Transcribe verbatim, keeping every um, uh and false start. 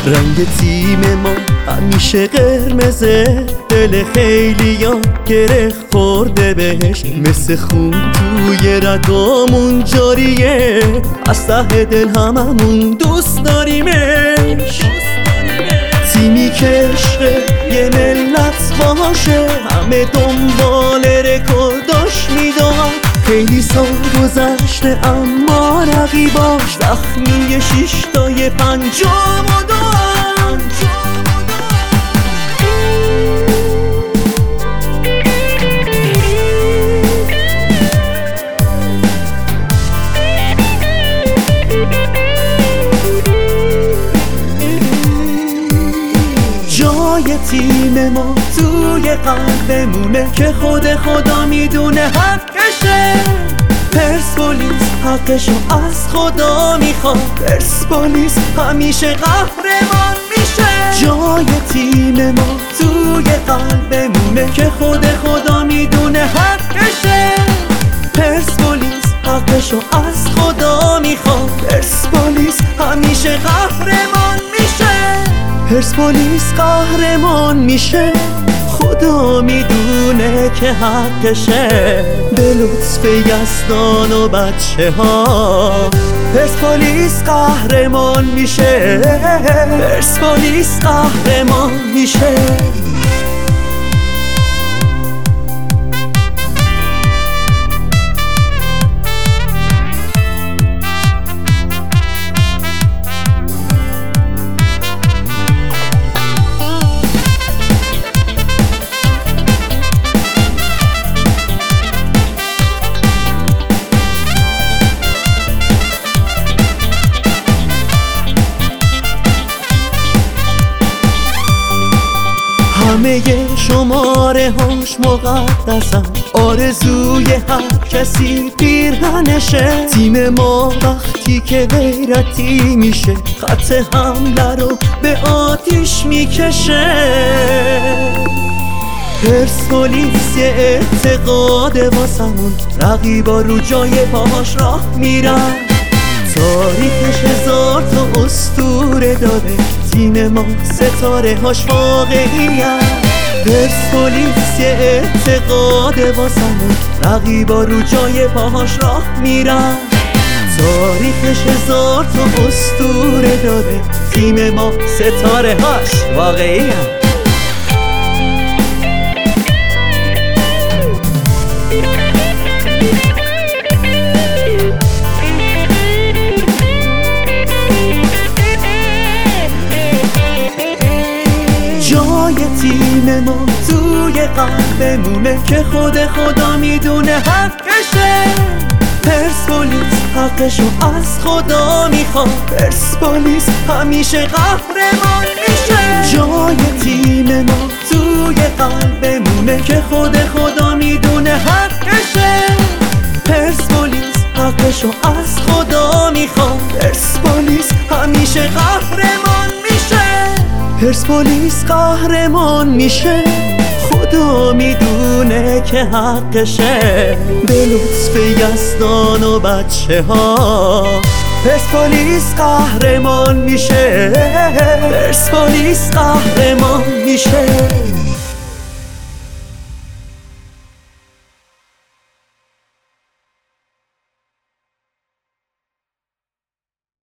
رنگ تیم ما همیشه قرمزه، دل خیلیا گره خورده بهش، مثل خون توی رگامون جاریه، از ته دل هممون دوست داریمش. تیمی که عشق یه ملت باشه، همه دنبال رکورداش میدونن، خیلی سال گذشته اما رقیباش زخمی شیشتای پنجم و دوان. جای تیم ما توی قلبمونه که خود خدا میدونه حقشه. پرسپولیس حقشو از خدا میخواد، پرسپولیس همیشه قهرمان میشه. جای تیم ما توی قلبمونه که خود خدا میدونه حقشه. پرسپولیس حقشو از خدا میخواد، پرسپولیس همیشه قهرمان میشه. پرسپولیس قهرمان میشه، خدا میدونه که حقشه. به لطف یزدان و بچه ها پرسپولیس قهرمان میشه، پرسپولیس قهرمان میشه. همه شماره هاش مقدسن، آرزوی هر کسی پیرهنشه. تیم ما وقتی که غیرتی میشه، خط حمله رو به آتیش میکشه. پرسپولیس یه اعتقاده واسمون، رقیبا رو جای پاهاش راه میرن. تاریخش هزار تا اسطوره داره، تیم ما ستاره هاش واقعیه. پرسپولیس یه اعتقاده واسمون، رقیبا رو جای پاهاش راه میرن. تاریخش هزار تا اسطوره داره، تیم ما ستاره هاش واقعیه. جای تیم ما توی قلبمونه که خود خدا میدونه حقشه. پرسپولیس حقشو از خدا میخواد، پرسپولیس همیشه قهرمان میشه. جای تیم ما توی قلبمونه که خود خدا میدونه حقشه. پرسپولیس حقشو از خدا میخواد، پرسپولیس همیشه قهرمان میشه. پرسپولیس قهرمان میشه، خدا میدونه که حقشه. به لطف یزدان و بچه ها پرسپولیس قهرمان میشه، پرسپولیس قهرمان میشه.